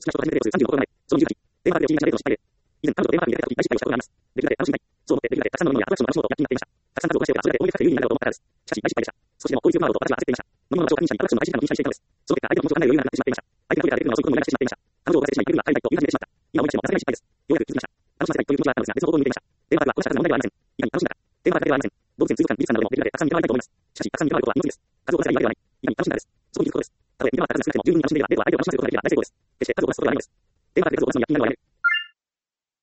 少なくとも始めて35個前、その19時、電話でのチームが失敗で、以前、彼女と電話でやった時、大失敗をしたことがあります。できるだけ楽しみたい。そう思って、できるだけたくさんの飲み物やアトラクションの楽しもうと躍起になっていました。たくさん数を増やしておけば、それだけ攻撃が有利になるだろうと思ったからです。しかし、大失敗でした。少しでも効率よくなろうと私は焦っていました。飲み物の場所を確認したり、アトラクションの開始時間を気にしたりしていたのです。その結果、相手の気持ちを考える余裕がなくなってしまっていました。相手がトイレから出てくるのを追い込むのをやめてしまっていました。彼女を忘れてしまい、テレビが帰りたいと言い始めてしまった。今思い出しても情けない失敗です。ようやく気づきました。楽しませたいという気持ちがあったのですが、別の方向に向いていました。電話だけはこの仕方の問題ではありません。いかに楽しんだか。電話だけではありません。動物園水族館美術館などでもできるだけたくさん見て回りたいと思います。しかし、たくさん見て回ることは二の次です。数をこなせばいいわけではない。いかに楽しんだかです。そこに気づくことです。たとえ見て回った数が少なくても十分に楽しんでいれば、データは相手を楽しませることができれば大成功です。決して数をこなすことがないのです。電話だけで数をこなすのに躍起になるのはやめる。